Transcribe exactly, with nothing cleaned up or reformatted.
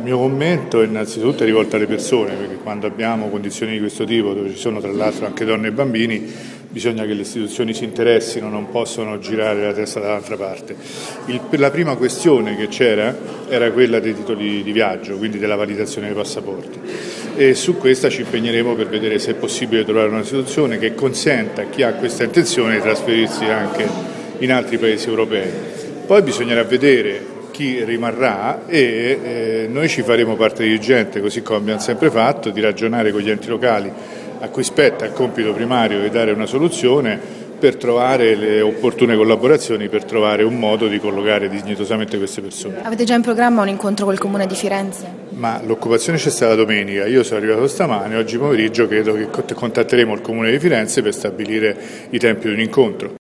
mio commento innanzitutto è rivolto alle persone, perché quando abbiamo condizioni di questo tipo, dove ci sono tra l'altro anche donne e bambini, bisogna che le istituzioni si interessino, non possono girare la testa dall'altra parte. Il, la prima questione che c'era era quella dei titoli di viaggio, quindi della validazione dei passaporti, e su questa ci impegneremo per vedere se è possibile trovare una soluzione che consenta a chi ha questa intenzione di trasferirsi anche in altri paesi europei. Poi bisognerà vedere chi rimarrà e eh, noi ci faremo parte dirigente, così come abbiamo sempre fatto, di ragionare con gli enti locali a cui spetta il compito primario di dare una soluzione per trovare le opportune collaborazioni, per trovare un modo di collocare dignitosamente queste persone. Avete già in programma un incontro col Comune di Firenze? Ma l'occupazione c'è stata domenica, io sono arrivato stamane, oggi pomeriggio credo che contatteremo il Comune di Firenze per stabilire i tempi di un incontro.